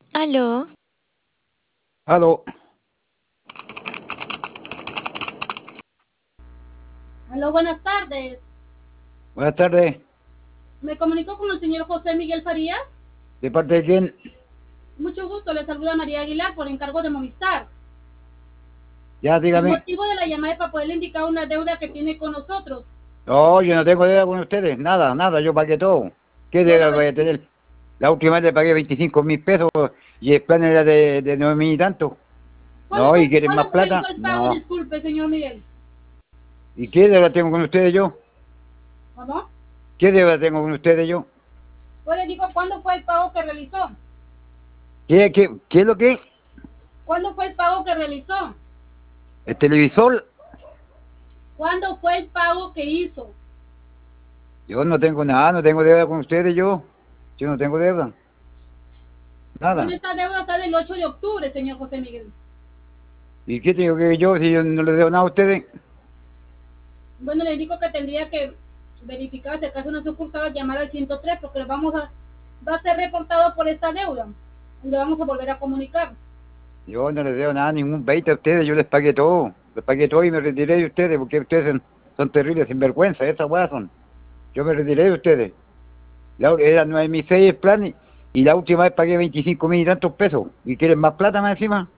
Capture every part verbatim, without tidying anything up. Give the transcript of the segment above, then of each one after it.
Aló, Aló, Aló, buenas tardes. buenas tardes. Me comunico con el señor José Miguel Farías. ¿De parte de quién? Mucho gusto, le saluda María Aguilar por encargo de Movistar. Ya, El dígame. motivo de la llamada es para poderle indicar una deuda que tiene con nosotros. No, yo no tengo deuda con ustedes. Nada, nada, yo pagué todo. ¿Qué Bueno, deuda voy a tener? La última vez le pagué veinticinco mil pesos y el plan era de, de nueve mil y tanto. ¿cuándo No, ¿y fue, quieren más ¿cuándo realizó plata? el pago? No. Disculpe, señor Miguel. ¿Y qué deuda tengo con ustedes yo? ¿Cómo? ¿Qué deuda tengo con ustedes yo? Pues le digo, ¿cuándo fue el pago que realizó? ¿Qué, qué, qué es lo que? ¿Cuándo fue el pago que realizó? ¿El televisor? ¿Cuándo fue el pago que hizo? Yo no tengo nada, no tengo deuda con ustedes yo. Yo no tengo deuda. Bueno, Nada. esta deuda está del ocho de octubre, señor José Miguel. ¿Y qué tengo que ver yo si yo no les debo nada a ustedes? Bueno, le digo que tendría que verificar si acaso una sucursal, llamar al ciento tres porque le vamos a, va a ser reportado por esta deuda. Le vamos a volver a comunicar. Yo no les debo nada, ningún veinte a ustedes, yo les pagué todo. Les pagué todo y me retiré de ustedes porque ustedes son, son terribles, sinvergüenza, esas weas son. Yo me retiré de ustedes. La, era nueve mil seis el plan y, y la última vez pagué veinticinco mil y tantos pesos. ¿Y quieren más plata más encima?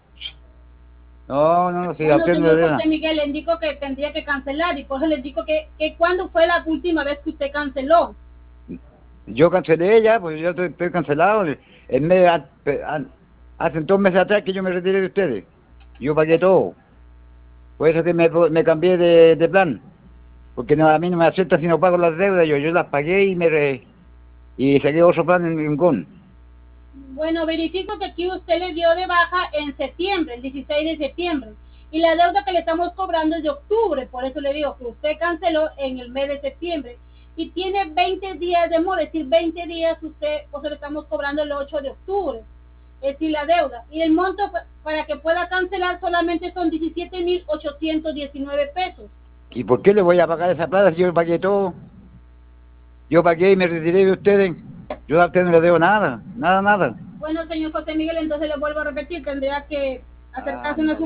No, no, no, si a Bueno, ustedes no les señor debo José nada. Miguel, le indico que tendría que cancelar y por eso le indico que, que cuándo fue la última vez que usted canceló. Yo cancelé ya, pues yo estoy, estoy cancelado. En mes, a- a- hace dos meses atrás que yo me retiré de ustedes. Yo pagué todo. Por eso que me, me cambié de, de plan. Porque no, a mí no me acepta si no pago las deudas. Yo, yo las pagué y me re- y saqué otro plan en Rincón. Bueno, verifico que aquí usted le dio de baja en septiembre, el dieciséis de septiembre. Y la deuda que le estamos cobrando es de octubre, por eso le digo que usted canceló en el mes de septiembre. Y tiene veinte días de mora, es decir, veinte días usted, pues le estamos cobrando el ocho de octubre. Es decir, la deuda. Y el monto para que pueda cancelar solamente son diecisiete mil ochocientos diecinueve pesos. ¿Y por qué le voy a pagar esa plata si yo pagué todo? Yo pagué y me retiré de ustedes. Yo a ustedes no les debo nada, nada, nada. Bueno, señor José Miguel, entonces le vuelvo a repetir, tendría que acercarse a una Ándale.